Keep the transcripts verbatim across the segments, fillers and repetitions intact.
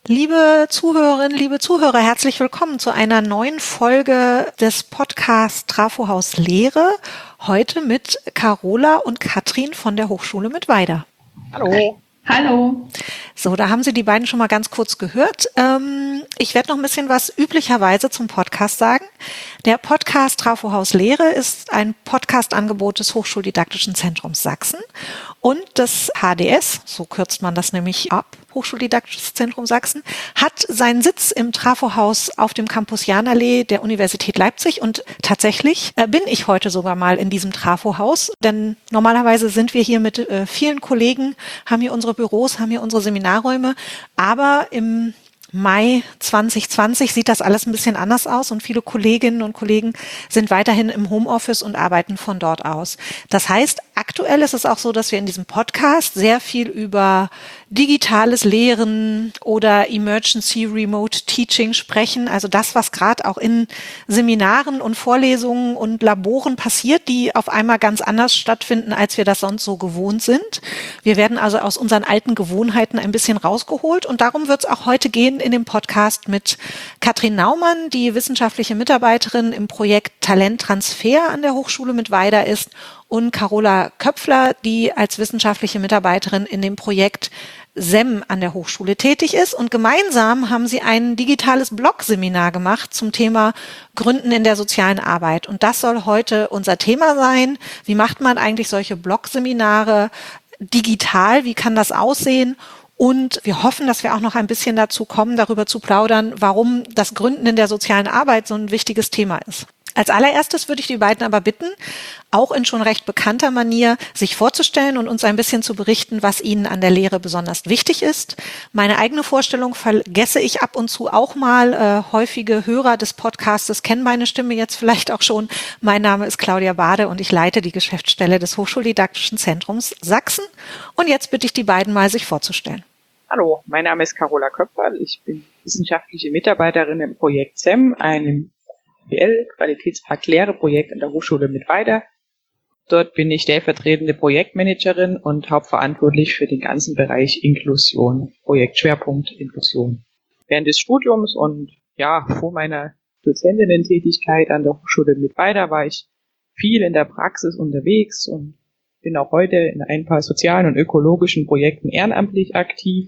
Liebe Zuhörerinnen, liebe Zuhörer, herzlich willkommen zu einer neuen Folge des Podcasts Trafohaus Lehre. Heute mit Carola und Katrin von der Hochschule Mittweida. Hallo. Hallo. So, da haben Sie die beiden schon mal ganz kurz gehört. Ähm, ich werde noch ein bisschen was üblicherweise zum Podcast sagen. Der Podcast Trafohaus Lehre ist ein Podcast-Angebot des Hochschuldidaktischen Zentrums Sachsen und das H D S, so kürzt man das nämlich ab, Hochschuldidaktisches Zentrum Sachsen, hat seinen Sitz im Trafohaus auf dem Campus Jahnallee der Universität Leipzig und tatsächlich äh, bin ich heute sogar mal in diesem Trafohaus, denn normalerweise sind wir hier mit äh, vielen Kollegen, haben hier unsere Büros, haben hier unsere Seminarräume, aber im Mai zwanzig zwanzig sieht das alles ein bisschen anders aus und viele Kolleginnen und Kollegen sind weiterhin im Homeoffice und arbeiten von dort aus. Das heißt, aktuell ist es auch so, dass wir in diesem Podcast sehr viel über digitales Lehren oder Emergency Remote Teaching sprechen, also das, was gerade auch in Seminaren und Vorlesungen und Laboren passiert, die auf einmal ganz anders stattfinden, als wir das sonst so gewohnt sind. Wir werden also aus unseren alten Gewohnheiten ein bisschen rausgeholt und darum wird es auch heute gehen in dem Podcast mit Katrin Naumann, die wissenschaftliche Mitarbeiterin im Projekt Talenttransfer an der Hochschule Mittweida ist, und Carola Köpfler, die als wissenschaftliche Mitarbeiterin in dem Projekt S E M an der Hochschule tätig ist. Und gemeinsam haben sie ein digitales Blog-Seminar gemacht zum Thema Gründen in der sozialen Arbeit. Und das soll heute unser Thema sein. Wie macht man eigentlich solche Blog-Seminare digital? Wie kann das aussehen? Und wir hoffen, dass wir auch noch ein bisschen dazu kommen, darüber zu plaudern, warum das Gründen in der sozialen Arbeit so ein wichtiges Thema ist. Als allererstes würde ich die beiden aber bitten, auch in schon recht bekannter Manier, sich vorzustellen und uns ein bisschen zu berichten, was ihnen an der Lehre besonders wichtig ist. Meine eigene Vorstellung vergesse ich ab und zu auch mal. Äh, häufige Hörer des Podcastes kennen meine Stimme jetzt vielleicht auch schon. Mein Name ist Claudia Bade und ich leite die Geschäftsstelle des Hochschuldidaktischen Zentrums Sachsen. Und jetzt bitte ich die beiden mal, sich vorzustellen. Hallo, mein Name ist Carola Köpfler. Ich bin wissenschaftliche Mitarbeiterin im Projekt S E M, einem B L-Qualitätspakt-Lehre-Projekt an der Hochschule Mittweida. Dort bin ich stellvertretende Projektmanagerin und hauptverantwortlich für den ganzen Bereich Inklusion, Projektschwerpunkt Inklusion. Während des Studiums und ja vor meiner Dozentinnen-Tätigkeit an der Hochschule Mittweida war ich viel in der Praxis unterwegs und bin auch heute in ein paar sozialen und ökologischen Projekten ehrenamtlich aktiv.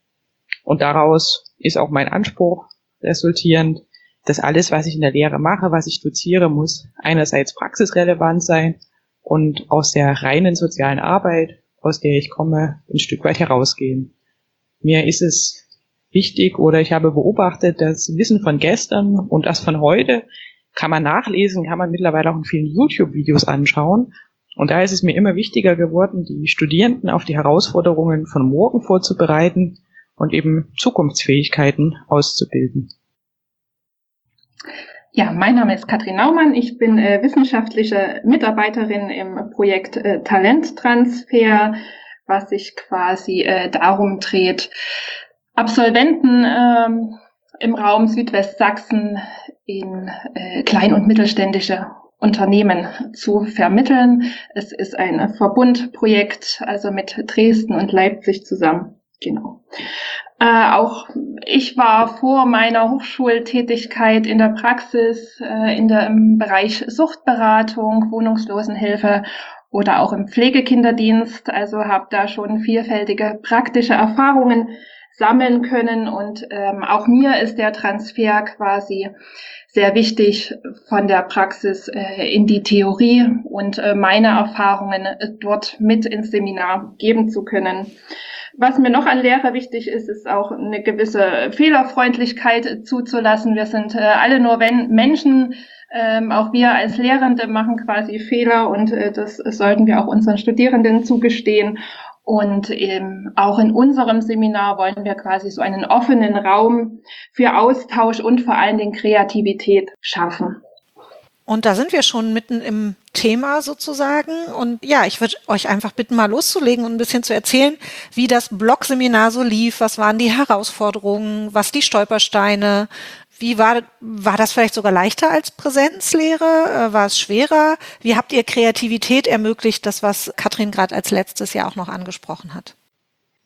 Und daraus ist auch mein Anspruch resultierend, dass alles, was ich in der Lehre mache, was ich doziere, muss einerseits praxisrelevant sein und aus der reinen sozialen Arbeit, aus der ich komme, ein Stück weit herausgehen. Mir ist es wichtig oder ich habe beobachtet, das Wissen von gestern und das von heute kann man nachlesen, kann man mittlerweile auch in vielen YouTube-Videos anschauen. Und da ist es mir immer wichtiger geworden, die Studierenden auf die Herausforderungen von morgen vorzubereiten und eben Zukunftsfähigkeiten auszubilden. Ja, mein Name ist Katrin Naumann. Ich bin äh, wissenschaftliche Mitarbeiterin im Projekt äh, Talenttransfer, was sich quasi äh, darum dreht, Absolventen ähm, im Raum Südwestsachsen in äh, klein- und mittelständische Unternehmen zu vermitteln. Es ist ein Verbundprojekt, also mit Dresden und Leipzig zusammen. Genau. Äh, auch ich war vor meiner Hochschultätigkeit in der Praxis, äh, in der, im Bereich Suchtberatung, Wohnungslosenhilfe oder auch im Pflegekinderdienst. Also habe da schon vielfältige praktische Erfahrungen sammeln können und ähm, auch mir ist der Transfer quasi sehr wichtig von der Praxis äh, in die Theorie und äh, meine Erfahrungen äh, dort mit ins Seminar geben zu können. Was mir noch an Lehre wichtig ist, ist auch eine gewisse Fehlerfreundlichkeit zuzulassen. Wir sind äh, alle nur wenn Menschen, ähm, auch wir als Lehrende machen quasi Fehler und äh, das sollten wir auch unseren Studierenden zugestehen. Und ähm, auch in unserem Seminar wollen wir quasi so einen offenen Raum für Austausch und vor allen Dingen Kreativität schaffen. Und da sind wir schon mitten im Thema sozusagen. Und ja, ich würde euch einfach bitten, mal loszulegen und ein bisschen zu erzählen, wie das Blog-Seminar so lief. Was waren die Herausforderungen? Was die Stolpersteine? Wie war, war das vielleicht sogar leichter als Präsenzlehre? War es schwerer? Wie habt ihr Kreativität ermöglicht? Das, was Katrin gerade als letztes Jahr auch noch angesprochen hat.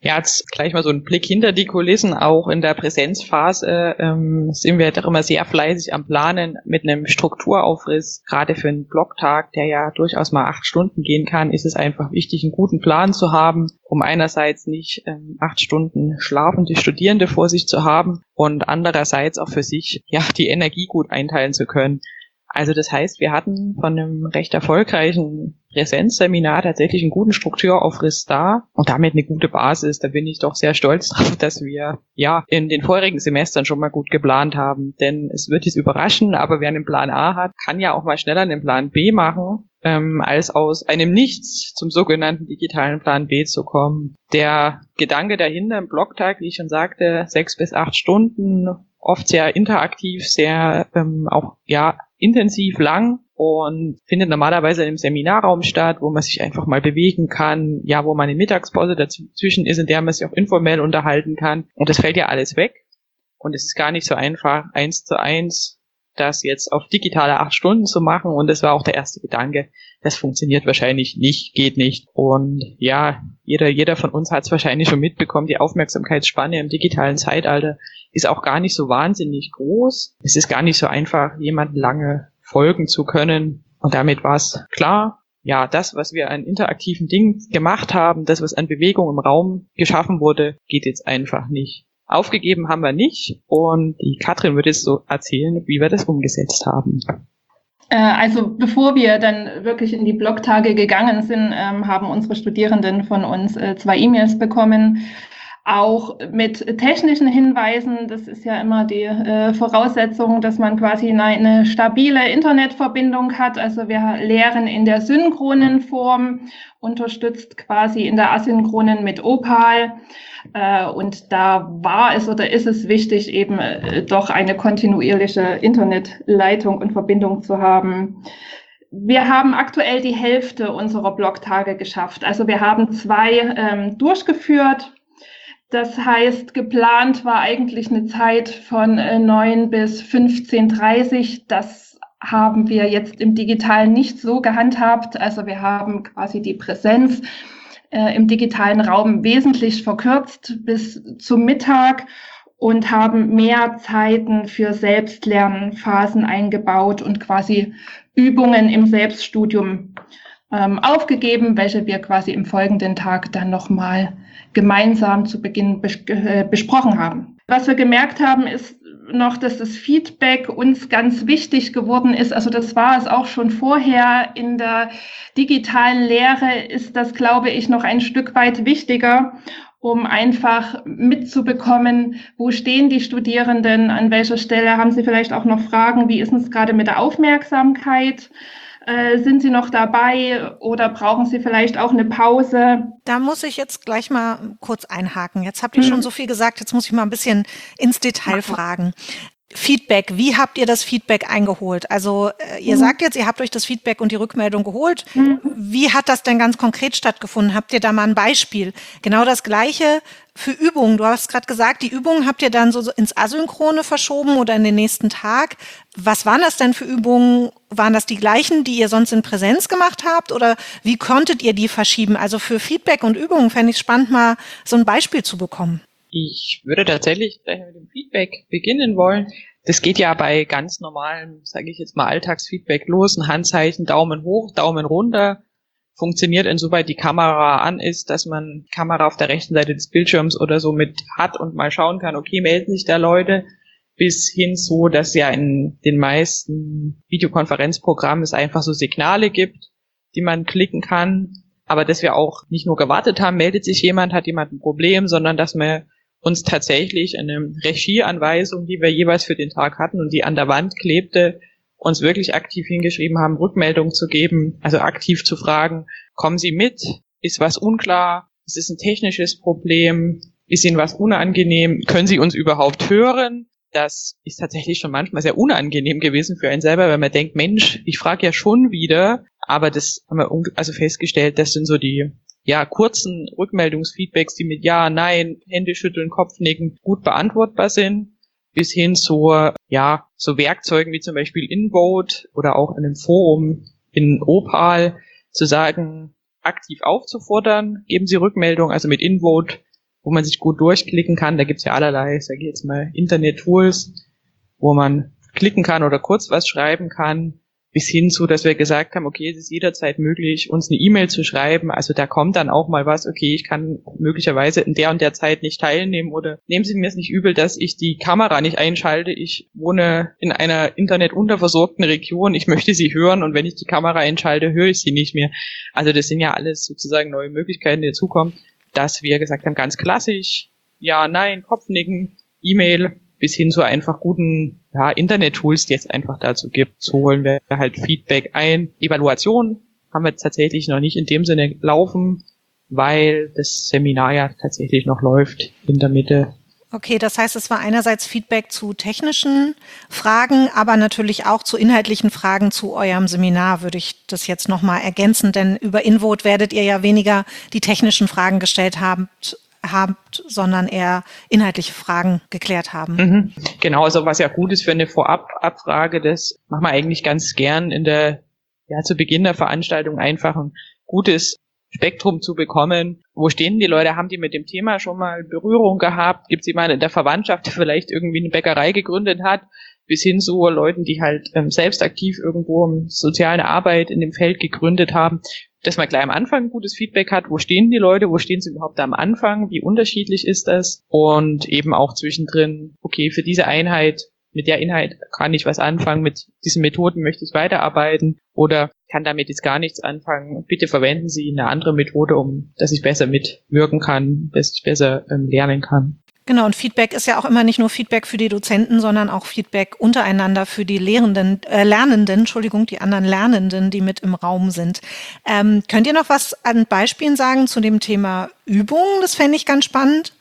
Ja, jetzt gleich mal so ein Blick hinter die Kulissen. Auch in der Präsenzphase ähm, sind wir doch immer sehr fleißig am Planen mit einem Strukturaufriss. Gerade für einen Blocktag, der ja durchaus mal acht Stunden gehen kann, ist es einfach wichtig, einen guten Plan zu haben, um einerseits nicht ähm, acht Stunden schlafende Studierende vor sich zu haben und andererseits auch für sich ja die Energie gut einteilen zu können. Also das heißt, wir hatten von einem recht erfolgreichen Präsenzseminar tatsächlich einen guten Strukturaufriss da und damit eine gute Basis. Da bin ich doch sehr stolz drauf, dass wir ja in den vorherigen Semestern schon mal gut geplant haben. Denn es wird jetzt überraschen, aber wer einen Plan A hat, kann ja auch mal schneller einen Plan B machen, ähm, als aus einem Nichts zum sogenannten digitalen Plan B zu kommen. Der Gedanke dahinter im Blocktag, wie ich schon sagte, sechs bis acht Stunden, oft sehr interaktiv, sehr ähm, auch ja intensiv lang und findet normalerweise im Seminarraum statt, wo man sich einfach mal bewegen kann, ja, wo man eine Mittagspause dazwischen ist, in der man sich auch informell unterhalten kann. Und das fällt ja alles weg. Und es ist gar nicht so einfach, eins zu eins das jetzt auf digitale acht Stunden zu machen. Und das war auch der erste Gedanke. Das funktioniert wahrscheinlich nicht, geht nicht. Und ja, jeder, jeder von uns hat es wahrscheinlich schon mitbekommen, die Aufmerksamkeitsspanne im digitalen Zeitalter ist auch gar nicht so wahnsinnig groß. Es ist gar nicht so einfach, jemanden lange folgen zu können. Und damit war es klar, ja, das, was wir an interaktiven Dingen gemacht haben, das, was an Bewegung im Raum geschaffen wurde, geht jetzt einfach nicht. Aufgegeben haben wir nicht. Und die Katrin wird jetzt so erzählen, wie wir das umgesetzt haben. Also bevor wir dann wirklich in die Blocktage gegangen sind, haben unsere Studierenden von uns zwei E-Mails bekommen, auch mit technischen Hinweisen. Das ist ja immer die äh, Voraussetzung, dass man quasi eine, eine stabile Internetverbindung hat. Also wir lehren in der synchronen Form, unterstützt quasi in der asynchronen mit Opal. Äh, und da war es oder ist es wichtig, eben äh, doch eine kontinuierliche Internetleitung und Verbindung zu haben. Wir haben aktuell die Hälfte unserer Blocktage geschafft. Also wir haben zwei ähm, durchgeführt. Das heißt, geplant war eigentlich eine Zeit von neun bis fünfzehn Uhr dreißig. Das haben wir jetzt im Digitalen nicht so gehandhabt. Also wir haben quasi die Präsenz äh, im digitalen Raum wesentlich verkürzt bis zum Mittag und haben mehr Zeiten für Selbstlernphasen eingebaut und quasi Übungen im Selbststudium ähm, aufgegeben, welche wir quasi im folgenden Tag dann nochmal gemeinsam zu Beginn bes- äh, besprochen haben. Was wir gemerkt haben, ist noch, dass das Feedback uns ganz wichtig geworden ist. Also das war es auch schon vorher. In der digitalen Lehre ist das, glaube ich, noch ein Stück weit wichtiger, um einfach mitzubekommen, wo stehen die Studierenden, an welcher Stelle haben sie vielleicht auch noch Fragen, wie ist es gerade mit der Aufmerksamkeit? Äh, sind Sie noch dabei oder brauchen Sie vielleicht auch eine Pause? Da muss ich jetzt gleich mal kurz einhaken. Jetzt habt ihr mhm. schon so viel gesagt, jetzt muss ich mal ein bisschen ins Detail mhm. fragen. Feedback, wie habt ihr das Feedback eingeholt? Also äh, ihr mhm. sagt jetzt, ihr habt euch das Feedback und die Rückmeldung geholt. Mhm. Wie hat das denn ganz konkret stattgefunden? Habt ihr da mal ein Beispiel? Genau das Gleiche für Übungen. Du hast gerade gesagt, die Übungen habt ihr dann so ins Asynchrone verschoben oder in den nächsten Tag. Was waren das denn für Übungen? Waren das die gleichen, die ihr sonst in Präsenz gemacht habt? Oder wie konntet ihr die verschieben? Also für Feedback und Übungen fände ich spannend, mal so ein Beispiel zu bekommen. Ich würde tatsächlich gleich mit dem Feedback beginnen wollen. Das geht ja bei ganz normalem, sage ich jetzt mal, Alltagsfeedback los. Ein Handzeichen, Daumen hoch, Daumen runter. Funktioniert insoweit die Kamera an ist, dass man Kamera auf der rechten Seite des Bildschirms oder so mit hat und mal schauen kann, okay, melden sich da Leute, bis hin so, dass ja in den meisten Videokonferenzprogrammen es einfach so Signale gibt, die man klicken kann. Aber dass wir auch nicht nur gewartet haben, meldet sich jemand, hat jemand ein Problem, sondern dass wir uns tatsächlich eine Regieanweisung, die wir jeweils für den Tag hatten und die an der Wand klebte, uns wirklich aktiv hingeschrieben haben, Rückmeldung zu geben, also aktiv zu fragen, kommen Sie mit? Ist was unklar? Ist es ein technisches Problem? Ist Ihnen was unangenehm? Können Sie uns überhaupt hören? Das ist tatsächlich schon manchmal sehr unangenehm gewesen für einen selber, weil man denkt, Mensch, ich frage ja schon wieder, aber das haben wir also festgestellt, das sind so die ja kurzen Rückmeldungsfeedbacks, die mit Ja, Nein, Hände schütteln, Kopfnicken gut beantwortbar sind, bis hin zu ja so Werkzeugen wie zum Beispiel InVote oder auch in einem Forum in Opal zu sagen, aktiv aufzufordern, geben Sie Rückmeldung, also mit InVote wo man sich gut durchklicken kann. Da gibt's ja allerlei, sage ich jetzt mal, Internet-Tools, wo man klicken kann oder kurz was schreiben kann, bis hin zu, dass wir gesagt haben, okay, es ist jederzeit möglich, uns eine E-Mail zu schreiben. Also da kommt dann auch mal was, okay, ich kann möglicherweise in der und der Zeit nicht teilnehmen oder nehmen Sie mir es nicht übel, dass ich die Kamera nicht einschalte. Ich wohne in einer internetunterversorgten Region, ich möchte Sie hören und wenn ich die Kamera einschalte, höre ich Sie nicht mehr. Also das sind ja alles sozusagen neue Möglichkeiten, die dazukommen, dass wir gesagt haben, ganz klassisch, ja, nein, Kopfnicken, E-Mail, bis hin zu einfach guten ja, Internet-Tools, die es einfach dazu gibt. So holen wir halt Feedback ein. Evaluation haben wir tatsächlich noch nicht in dem Sinne laufen, weil das Seminar ja tatsächlich noch läuft in der Mitte. Okay, das heißt, es war einerseits Feedback zu technischen Fragen, aber natürlich auch zu inhaltlichen Fragen zu eurem Seminar, würde ich das jetzt nochmal ergänzen, denn über InVote werdet ihr ja weniger die technischen Fragen gestellt haben, habt, sondern eher inhaltliche Fragen geklärt haben. Mhm. Genau, also was ja gut ist für eine Vorab-Abfrage, das machen wir eigentlich ganz gern in der, ja, zu Beginn der Veranstaltung einfach ein gutes Spektrum zu bekommen. Wo stehen die Leute? Haben die mit dem Thema schon mal Berührung gehabt? Gibt es jemanden in der Verwandtschaft, der vielleicht irgendwie eine Bäckerei gegründet hat? Bis hin zu Leuten, die halt ähm, selbst aktiv irgendwo im soziale Arbeit in dem Feld gegründet haben. Dass man gleich am Anfang gutes Feedback hat, wo stehen die Leute, wo stehen sie überhaupt am Anfang, wie unterschiedlich ist das und eben auch zwischendrin, okay, für diese Einheit, mit der Inhalt kann ich was anfangen, mit diesen Methoden möchte ich weiterarbeiten oder kann damit jetzt gar nichts anfangen, bitte verwenden Sie eine andere Methode, um, dass ich besser mitwirken kann, dass ich besser ähm, lernen kann. Genau, und Feedback ist ja auch immer nicht nur Feedback für die Dozenten, sondern auch Feedback untereinander für die Lehrenden, äh, Lernenden, Entschuldigung, die anderen Lernenden, die mit im Raum sind. Ähm, könnt ihr noch was an Beispielen sagen zu dem Thema Übungen? Das fände ich ganz spannend.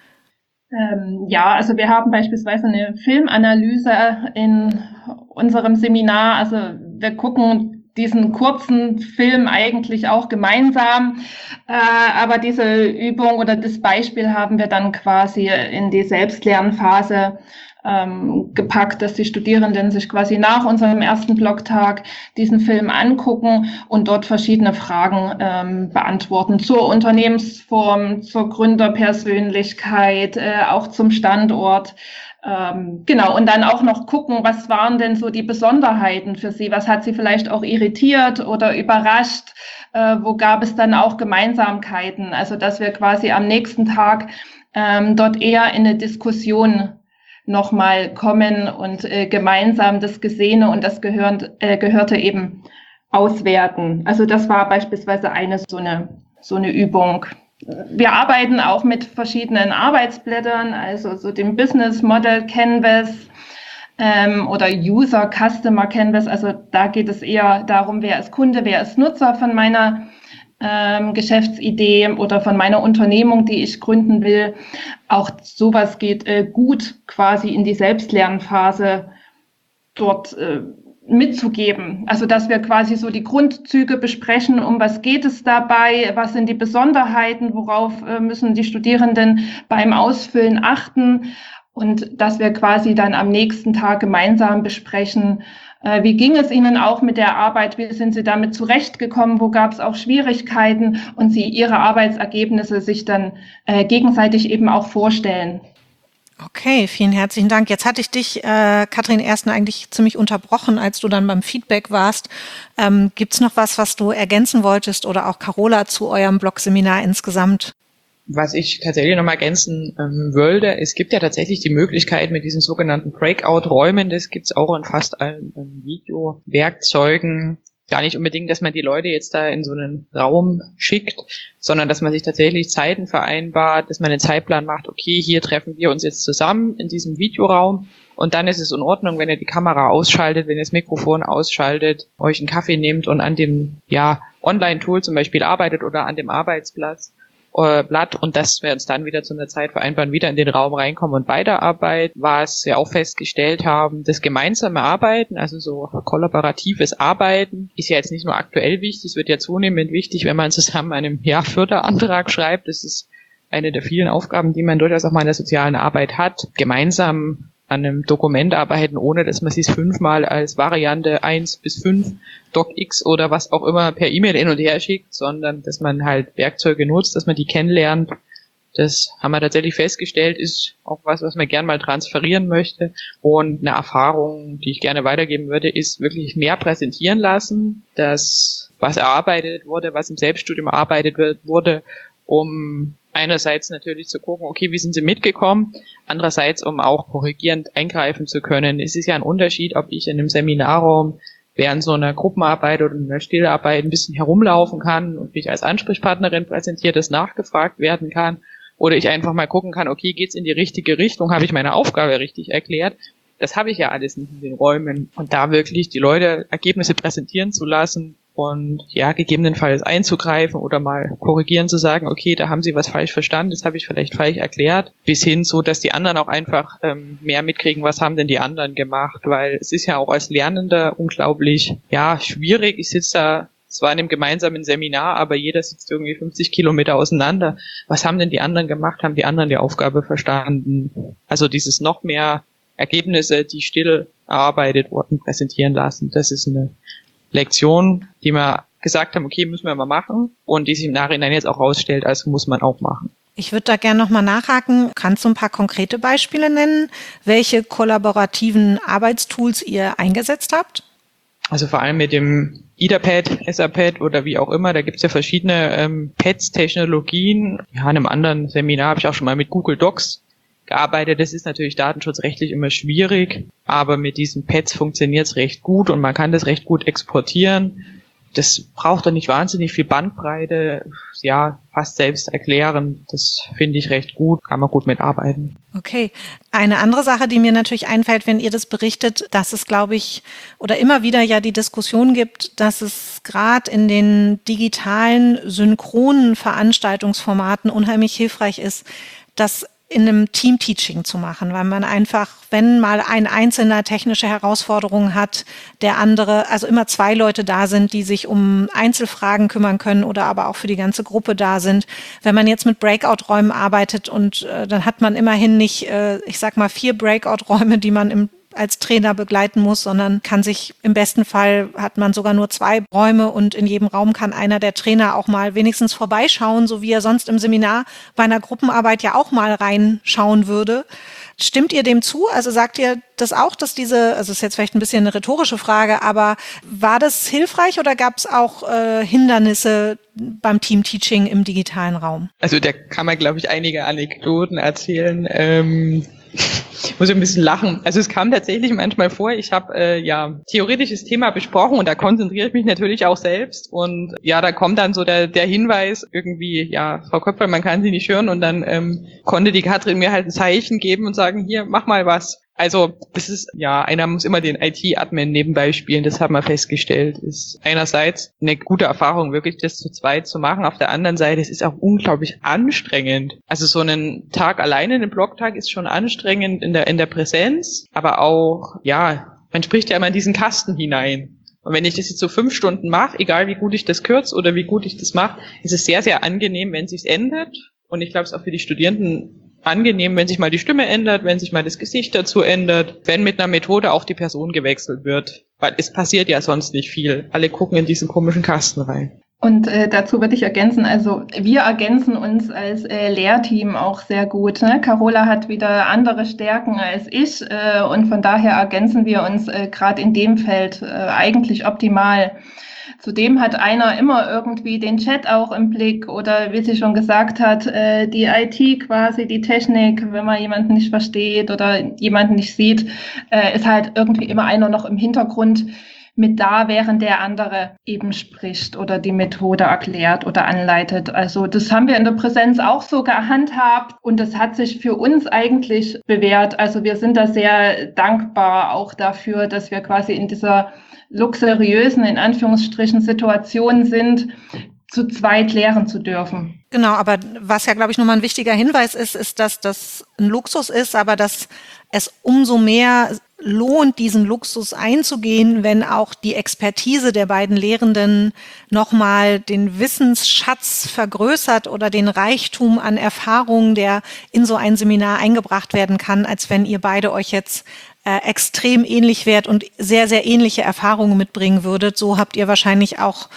Ähm, ja, also wir haben beispielsweise eine Filmanalyse in unserem Seminar. Also wir gucken diesen kurzen Film eigentlich auch gemeinsam, äh, aber diese Übung oder das Beispiel haben wir dann quasi in die Selbstlernphase ähm, gepackt, dass die Studierenden sich quasi nach unserem ersten Blocktag diesen Film angucken und dort verschiedene Fragen ähm, beantworten zur Unternehmensform, zur Gründerpersönlichkeit, äh, auch zum Standort. Ähm, genau, und dann auch noch gucken, was waren denn so die Besonderheiten für Sie? Was hat Sie vielleicht auch irritiert oder überrascht? Äh, wo gab es dann auch Gemeinsamkeiten? Also, dass wir quasi am nächsten Tag ähm, dort eher in eine Diskussion nochmal kommen und äh, gemeinsam das Gesehene und das Gehörte, äh, Gehörte eben auswerten. Also, das war beispielsweise eine so eine, so eine Übung. Wir arbeiten auch mit verschiedenen Arbeitsblättern, also so dem Business Model Canvas ähm, oder User Customer Canvas. Also da geht es eher darum, wer ist Kunde, wer ist Nutzer von meiner ähm, Geschäftsidee oder von meiner Unternehmung, die ich gründen will. Auch sowas geht äh, gut quasi in die Selbstlernphase dort äh, mitzugeben. Also, dass wir quasi so die Grundzüge besprechen, um was geht es dabei, was sind die Besonderheiten, worauf äh, müssen die Studierenden beim Ausfüllen achten und dass wir quasi dann am nächsten Tag gemeinsam besprechen, äh, wie ging es Ihnen auch mit der Arbeit, wie sind Sie damit zurechtgekommen, wo gab es auch Schwierigkeiten und Sie Ihre Arbeitsergebnisse sich dann äh, gegenseitig eben auch vorstellen. Okay, vielen herzlichen Dank. Jetzt hatte ich dich, äh, Katrin, erst eigentlich ziemlich unterbrochen, als du dann beim Feedback warst. Ähm, gibt's noch was, was du ergänzen wolltest oder auch Carola zu eurem Blogseminar insgesamt? Was ich tatsächlich noch mal ergänzen ähm, würde, es gibt ja tatsächlich die Möglichkeit mit diesen sogenannten Breakout-Räumen, das gibt's auch in fast allen ähm, Videowerkzeugen, gar nicht unbedingt, dass man die Leute jetzt da in so einen Raum schickt, sondern dass man sich tatsächlich Zeiten vereinbart, dass man einen Zeitplan macht, okay, hier treffen wir uns jetzt zusammen in diesem Videoraum und dann ist es in Ordnung, wenn ihr die Kamera ausschaltet, wenn ihr das Mikrofon ausschaltet, euch einen Kaffee nehmt und an dem ja Online-Tool zum Beispiel arbeitet oder an dem Arbeitsplatz. Blatt und dass wir uns dann wieder zu einer Zeit vereinbaren, wieder in den Raum reinkommen und weiterarbeiten. Was wir auch festgestellt haben, das gemeinsame Arbeiten, also so kollaboratives Arbeiten, ist ja jetzt nicht nur aktuell wichtig, es wird ja zunehmend wichtig, wenn man zusammen einen ja, Förderantrag schreibt. Das ist eine der vielen Aufgaben, die man durchaus auch mal in der sozialen Arbeit hat. Gemeinsam an einem Dokument arbeiten, ohne dass man sich fünfmal als Variante eins bis fünf DocX oder was auch immer per E-Mail hin und her schickt, sondern dass man halt Werkzeuge nutzt, dass man die kennenlernt Das haben wir tatsächlich festgestellt, ist auch was, was man gerne mal transferieren möchte. Und eine Erfahrung, die ich gerne weitergeben würde, ist wirklich mehr präsentieren lassen, dass was erarbeitet wurde, was im Selbststudium erarbeitet wird, wurde, um einerseits natürlich zu gucken, okay, wie sind sie mitgekommen, andererseits, um auch korrigierend eingreifen zu können. Es ist ja ein Unterschied, ob ich in einem Seminarraum während so einer Gruppenarbeit oder einer Stillarbeit ein bisschen herumlaufen kann und mich als Ansprechpartnerin präsentiert, dass nachgefragt werden kann, oder ich einfach mal gucken kann, okay, geht's in die richtige Richtung, habe ich meine Aufgabe richtig erklärt? Das habe ich ja alles nicht in den Räumen. Und da wirklich die Leute Ergebnisse präsentieren zu lassen und ja, gegebenenfalls einzugreifen oder mal korrigieren, zu sagen, okay, da haben Sie was falsch verstanden, das habe ich vielleicht falsch erklärt, bis hin so, dass die anderen auch einfach ähm, mehr mitkriegen, was haben denn die anderen gemacht, weil es ist ja auch als Lernender unglaublich, ja, schwierig. Ich sitze da zwar in einem gemeinsamen Seminar, aber jeder sitzt irgendwie fünfzig Kilometer auseinander. Was haben denn die anderen gemacht? Haben die anderen die Aufgabe verstanden? Also dieses noch mehr Ergebnisse, die still erarbeitet wurden, präsentieren lassen. Das ist eine Lektion, die wir gesagt haben, okay, müssen wir mal machen, und die sich im Nachhinein jetzt auch rausstellt, also muss man auch machen. Ich würde da gerne nochmal nachhaken. Kannst du ein paar konkrete Beispiele nennen, welche kollaborativen Arbeitstools ihr eingesetzt habt? Also vor allem mit dem IdaPad, EssaPad oder wie auch immer, da gibt's ja verschiedene ähm, Pads, Technologien. Ja, in einem anderen Seminar habe ich auch schon mal mit Google Docs gearbeitet. Das ist natürlich datenschutzrechtlich immer schwierig, aber mit diesen Pads funktioniert's recht gut und man kann das recht gut exportieren. Das braucht doch nicht wahnsinnig viel Bandbreite, ja, fast selbst erklären. Das finde ich recht gut, kann man gut mitarbeiten. Okay. Eine andere Sache, die mir natürlich einfällt, wenn ihr das berichtet, dass es, glaube ich, oder immer wieder ja die Diskussion gibt, dass es gerade in den digitalen, synchronen Veranstaltungsformaten unheimlich hilfreich ist, dass in einem Team-Teaching zu machen, weil man einfach, wenn mal ein Einzelner technische Herausforderungen hat, der andere, also immer zwei Leute da sind, die sich um Einzelfragen kümmern können oder aber auch für die ganze Gruppe da sind. Wenn man jetzt mit Breakout-Räumen arbeitet und äh, dann hat man immerhin nicht, äh, ich sag mal, vier Breakout-Räume, die man im als Trainer begleiten muss, sondern kann sich, im besten Fall hat man sogar nur zwei Räume und in jedem Raum kann einer der Trainer auch mal wenigstens vorbeischauen, so wie er sonst im Seminar bei einer Gruppenarbeit ja auch mal reinschauen würde. Stimmt ihr dem zu? Also sagt ihr das auch, dass diese, also ist jetzt vielleicht ein bisschen eine rhetorische Frage, aber war das hilfreich oder gab es auch äh, Hindernisse beim Team-Teaching im digitalen Raum? Also da kann man, glaube ich, einige Anekdoten erzählen. Ähm Ich muss ein bisschen lachen. Also es kam tatsächlich manchmal vor, ich habe äh, ja theoretisches Thema besprochen und da konzentriere ich mich natürlich auch selbst und ja, da kommt dann so der, der Hinweis irgendwie, ja, Frau Köpfer, man kann Sie nicht hören, und dann ähm, konnte die Katrin mir halt ein Zeichen geben und sagen, hier, mach mal was. Also das ist, ja, einer muss immer den I T-Admin nebenbei spielen, das haben wir festgestellt. Ist einerseits eine gute Erfahrung, wirklich das zu zweit zu machen. Auf der anderen Seite, es ist auch unglaublich anstrengend. Also so einen Tag alleine, einen Blogtag ist schon anstrengend in der in der Präsenz, aber auch, ja, man spricht ja immer in diesen Kasten hinein. Und wenn ich das jetzt so fünf Stunden mache, egal wie gut ich das kürze oder wie gut ich das mache, ist es sehr, sehr angenehm, wenn es sich ändert. Und ich glaube, es ist auch für die Studierenden angenehm, wenn sich mal die Stimme ändert, wenn sich mal das Gesicht dazu ändert, wenn mit einer Methode auch die Person gewechselt wird. Weil es passiert ja sonst nicht viel. Alle gucken in diesen komischen Kasten rein. Und äh, dazu würde ich ergänzen, also wir ergänzen uns als äh, Lehrteam auch sehr gut. Ne? Carola hat wieder andere Stärken als ich äh, und von daher ergänzen wir uns äh, gerade in dem Feld äh, eigentlich optimal. Zudem hat einer immer irgendwie den Chat auch im Blick oder, wie sie schon gesagt hat, äh, die I T quasi, die Technik, wenn man jemanden nicht versteht oder jemanden nicht sieht, äh, ist halt irgendwie immer einer noch im Hintergrund mit da, während der andere eben spricht oder die Methode erklärt oder anleitet. Also das haben wir in der Präsenz auch so gehandhabt und das hat sich für uns eigentlich bewährt. Also wir sind da sehr dankbar auch dafür, dass wir quasi in dieser luxuriösen, in Anführungsstrichen, Situation sind, zu zweit lehren zu dürfen. Genau, aber was ja, glaube ich, nochmal ein wichtiger Hinweis ist, ist, dass das ein Luxus ist, aber dass es umso mehr lohnt, diesen Luxus einzugehen, wenn auch die Expertise der beiden Lehrenden nochmal den Wissensschatz vergrößert oder den Reichtum an Erfahrungen, der in so ein Seminar eingebracht werden kann, als wenn ihr beide euch jetzt äh, extrem ähnlich wärt und sehr, sehr ähnliche Erfahrungen mitbringen würdet. So habt ihr wahrscheinlich auch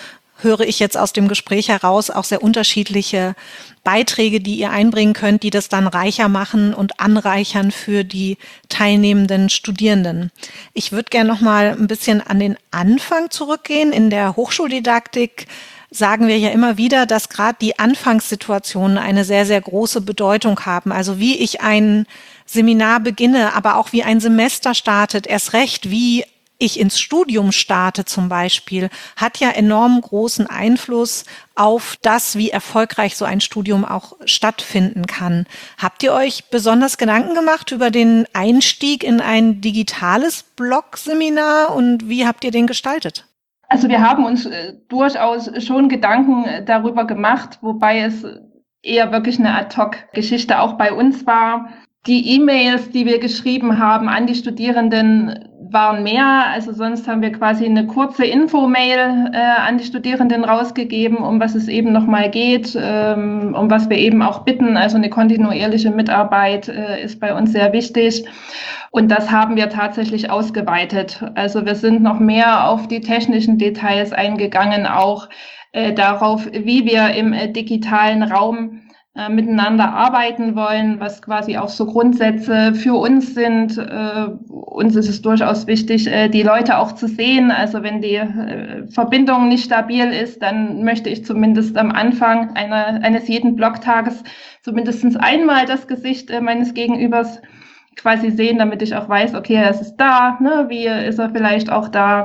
höre ich jetzt aus dem Gespräch heraus, auch sehr unterschiedliche Beiträge, die ihr einbringen könnt, die das dann reicher machen und anreichern für die teilnehmenden Studierenden. Ich würde gerne noch mal ein bisschen an den Anfang zurückgehen. In der Hochschuldidaktik sagen wir ja immer wieder, dass gerade die Anfangssituationen eine sehr, sehr große Bedeutung haben. Also wie ich ein Seminar beginne, aber auch wie ein Semester startet, erst recht wie ich ins Studium starte zum Beispiel, hat ja enorm großen Einfluss auf das, wie erfolgreich so ein Studium auch stattfinden kann. Habt ihr euch besonders Gedanken gemacht über den Einstieg in ein digitales Blog-Seminar und wie habt ihr den gestaltet? Also wir haben uns äh, durchaus schon Gedanken darüber gemacht, wobei es eher wirklich eine Ad-hoc-Geschichte auch bei uns war. Die E-Mails, die wir geschrieben haben an die Studierenden, waren mehr. Also sonst haben wir quasi eine kurze Info-Mail äh, an die Studierenden rausgegeben, um was es eben nochmal geht, ähm, um was wir eben auch bitten. Also eine kontinuierliche Mitarbeit äh, ist bei uns sehr wichtig. Und das haben wir tatsächlich ausgeweitet. Also wir sind noch mehr auf die technischen Details eingegangen, auch äh, darauf, wie wir im äh, digitalen Raum äh, miteinander arbeiten wollen, was quasi auch so Grundsätze für uns sind. Äh, uns ist es durchaus wichtig, äh, die Leute auch zu sehen. Also wenn die äh, Verbindung nicht stabil ist, dann möchte ich zumindest am Anfang einer, eines jeden Blogtages zumindest einmal das Gesicht äh, meines Gegenübers quasi sehen, damit ich auch weiß, okay, er ist da, ne? Wie ist er vielleicht auch da?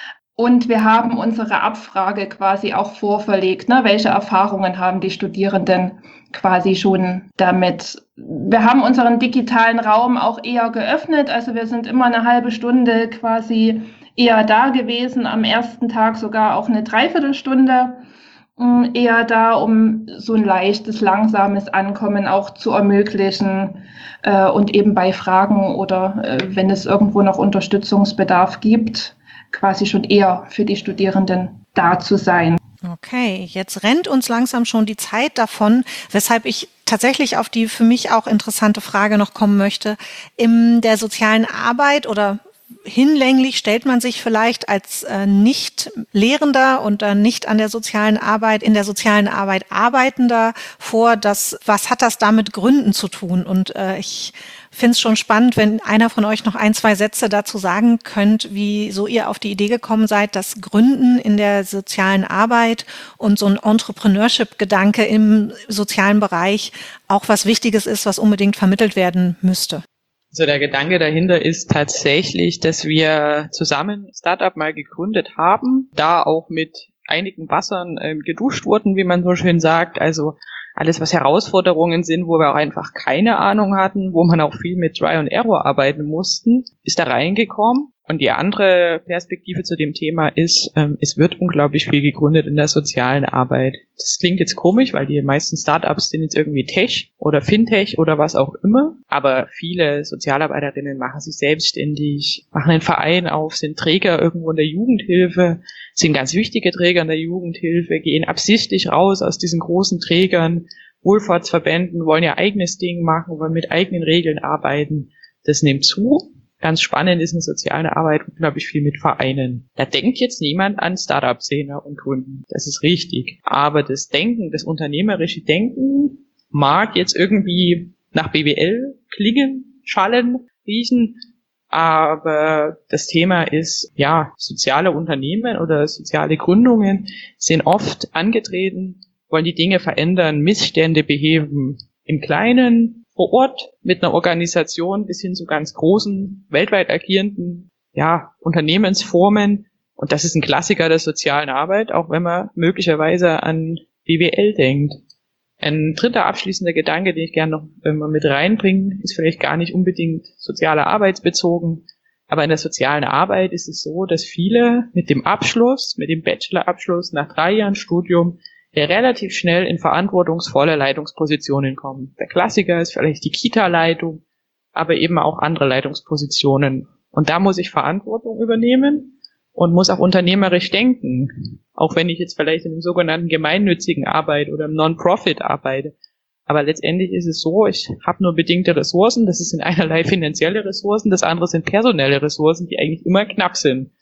Und wir haben unsere Abfrage quasi auch vorverlegt, ne? Welche Erfahrungen haben die Studierenden quasi schon damit? Wir haben unseren digitalen Raum auch eher geöffnet, also wir sind immer eine halbe Stunde quasi eher da gewesen, am ersten Tag sogar auch eine Dreiviertelstunde eher da, um so ein leichtes, langsames Ankommen auch zu ermöglichen äh, und eben bei Fragen oder äh, wenn es irgendwo noch Unterstützungsbedarf gibt, quasi schon eher für die Studierenden da zu sein. Okay, jetzt rennt uns langsam schon die Zeit davon, weshalb ich tatsächlich auf die für mich auch interessante Frage noch kommen möchte. In der sozialen Arbeit oder hinlänglich stellt man sich vielleicht als äh, Nicht-Lehrender und äh, nicht an der sozialen Arbeit, in der sozialen Arbeit Arbeitender vor, dass, was hat das da mit Gründen zu tun? Und äh, ich finde es schon spannend, wenn einer von euch noch ein, zwei Sätze dazu sagen könnt, wie so ihr auf die Idee gekommen seid, dass Gründen in der sozialen Arbeit und so ein Entrepreneurship-Gedanke im sozialen Bereich auch was Wichtiges ist, was unbedingt vermittelt werden müsste. Also der Gedanke dahinter ist tatsächlich, dass wir zusammen Startup mal gegründet haben, da auch mit einigen Wassern äh, geduscht wurden, wie man so schön sagt. Also alles, was Herausforderungen sind, wo wir auch einfach keine Ahnung hatten, wo man auch viel mit Try and Error arbeiten mussten, ist da reingekommen. Und die andere Perspektive zu dem Thema ist, ähm, es wird unglaublich viel gegründet in der sozialen Arbeit. Das klingt jetzt komisch, weil die meisten Startups sind jetzt irgendwie Tech oder Fintech oder was auch immer. Aber viele Sozialarbeiterinnen machen sich selbstständig, machen einen Verein auf, sind Träger irgendwo in der Jugendhilfe, sind ganz wichtige Träger in der Jugendhilfe, gehen absichtlich raus aus diesen großen Trägern, Wohlfahrtsverbänden, wollen ihr eigenes Ding machen, wollen mit eigenen Regeln arbeiten. Das nimmt zu. Ganz spannend ist in sozialer Arbeit unglaublich viel mit Vereinen. Da denkt jetzt niemand an Startup-Szene und Gründen. Das ist richtig. Aber das Denken, das unternehmerische Denken mag jetzt irgendwie nach B W L klingen, schallen, riechen. Aber das Thema ist, ja, soziale Unternehmen oder soziale Gründungen sind oft angetreten, wollen die Dinge verändern, Missstände beheben. Im Kleinen, vor Ort, mit einer Organisation bis hin zu ganz großen, weltweit agierenden, ja, Unternehmensformen. Und das ist ein Klassiker der sozialen Arbeit, auch wenn man möglicherweise an B W L denkt. Ein dritter abschließender Gedanke, den ich gerne noch ähm, mit reinbringe, ist vielleicht gar nicht unbedingt soziale arbeitsbezogen, aber in der sozialen Arbeit ist es so, dass viele mit dem Abschluss, mit dem Bachelorabschluss nach drei Jahren Studium der relativ schnell in verantwortungsvolle Leitungspositionen kommen. Der Klassiker ist vielleicht die Kita-Leitung, aber eben auch andere Leitungspositionen. Und da muss ich Verantwortung übernehmen und muss auch unternehmerisch denken. Auch wenn ich jetzt vielleicht in einem sogenannten gemeinnützigen Arbeit oder im Non-Profit arbeite. Aber letztendlich ist es so, ich habe nur bedingte Ressourcen. Das sind einerlei finanzielle Ressourcen, das andere sind personelle Ressourcen, die eigentlich immer knapp sind.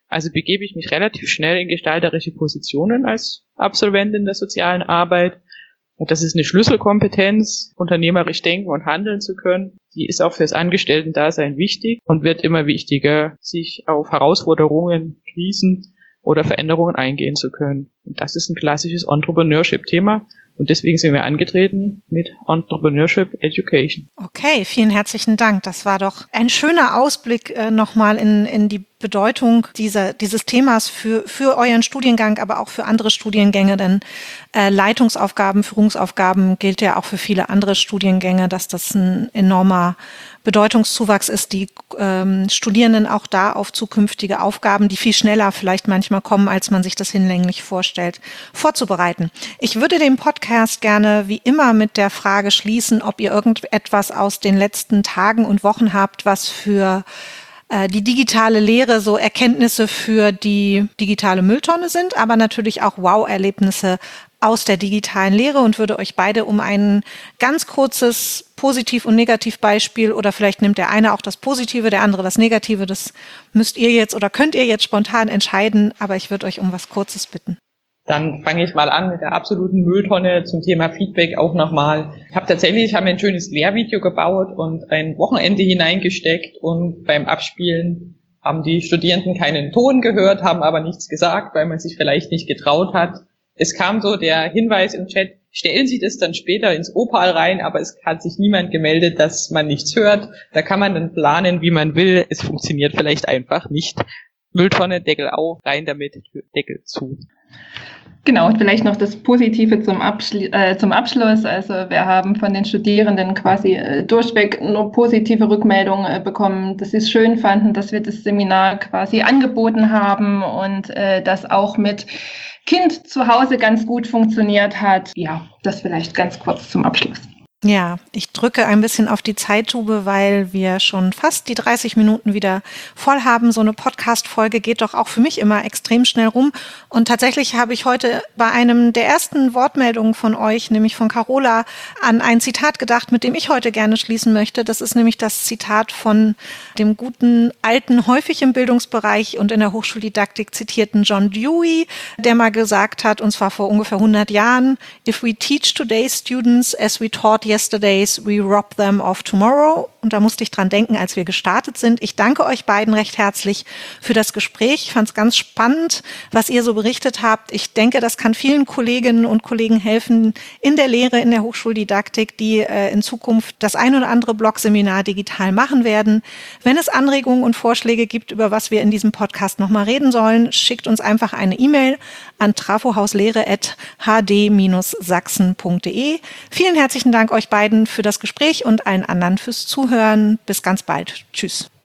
Also begebe ich mich relativ schnell in gestalterische Positionen als Absolventin der sozialen Arbeit. Und das ist eine Schlüsselkompetenz, unternehmerisch denken und handeln zu können. Die ist auch fürs Angestellten-Dasein wichtig und wird immer wichtiger, sich auf Herausforderungen, Krisen oder Veränderungen eingehen zu können. Und das ist ein klassisches Entrepreneurship-Thema. Und deswegen sind wir angetreten mit Entrepreneurship Education. Okay, vielen herzlichen Dank. Das war doch ein schöner Ausblick äh, nochmal in, in die Bedeutung dieser, dieses Themas für, für euren Studiengang, aber auch für andere Studiengänge, denn äh, Leitungsaufgaben, Führungsaufgaben gilt ja auch für viele andere Studiengänge, dass das ein enormer Bedeutungszuwachs ist, die ähm, Studierenden auch da auf zukünftige Aufgaben, die viel schneller vielleicht manchmal kommen, als man sich das hinlänglich vorstellt, vorzubereiten. Ich würde den Podcast gerne wie immer mit der Frage schließen, ob ihr irgendetwas aus den letzten Tagen und Wochen habt, was für äh, die digitale Lehre so Erkenntnisse für die digitale Mülltonne sind, aber natürlich auch Wow-Erlebnisse aus der digitalen Lehre, und würde euch beide um ein ganz kurzes Positiv- und Negativbeispiel, oder vielleicht nimmt der eine auch das Positive, der andere das Negative, das müsst ihr jetzt oder könnt ihr jetzt spontan entscheiden, aber ich würde euch um was Kurzes bitten. Dann fange ich mal an mit der absoluten Mülltonne zum Thema Feedback auch nochmal. Ich habe tatsächlich, ich habe ein schönes Lehrvideo gebaut und ein Wochenende hineingesteckt, und beim Abspielen haben die Studierenden keinen Ton gehört, haben aber nichts gesagt, weil man sich vielleicht nicht getraut hat. Es kam so der Hinweis im Chat, stellen Sie das dann später ins Opal rein, aber es hat sich niemand gemeldet, dass man nichts hört. Da kann man dann planen, wie man will. Es funktioniert vielleicht einfach nicht. Mülltonne, Deckel auf, rein damit, Deckel zu. Genau, und vielleicht noch das Positive zum, Abschli- äh, zum Abschluss. Also wir haben von den Studierenden quasi äh, durchweg nur positive Rückmeldungen äh, bekommen, dass sie es schön fanden, dass wir das Seminar quasi angeboten haben und äh, das auch mit Kind zu Hause ganz gut funktioniert hat. Ja, das vielleicht ganz kurz zum Abschluss. Ja, ich drücke ein bisschen auf die Zeittube, weil wir schon fast die dreißig Minuten wieder voll haben. So eine Podcast-Folge geht doch auch für mich immer extrem schnell rum. Und tatsächlich habe ich heute bei einem der ersten Wortmeldungen von euch, nämlich von Carola, an ein Zitat gedacht, mit dem ich heute gerne schließen möchte. Das ist nämlich das Zitat von dem guten, alten, häufig im Bildungsbereich und in der Hochschuldidaktik zitierten John Dewey, der mal gesagt hat, und zwar vor ungefähr hundert Jahren, "If we teach today's students as we taught yesterdays, we rob them of tomorrow." Und da musste ich dran denken, als wir gestartet sind. Ich danke euch beiden recht herzlich für das Gespräch. Ich fand es ganz spannend, was ihr so berichtet habt. Ich denke, das kann vielen Kolleginnen und Kollegen helfen in der Lehre, in der Hochschuldidaktik, die äh, in Zukunft das ein oder andere Blogseminar digital machen werden. Wenn es Anregungen und Vorschläge gibt, über was wir in diesem Podcast nochmal reden sollen, schickt uns einfach eine E-Mail an trafohauslehre at h d sachsen punkt d e. Vielen herzlichen Dank euch beiden für das Gespräch und allen anderen fürs Zuhören. Bis ganz bald. Tschüss.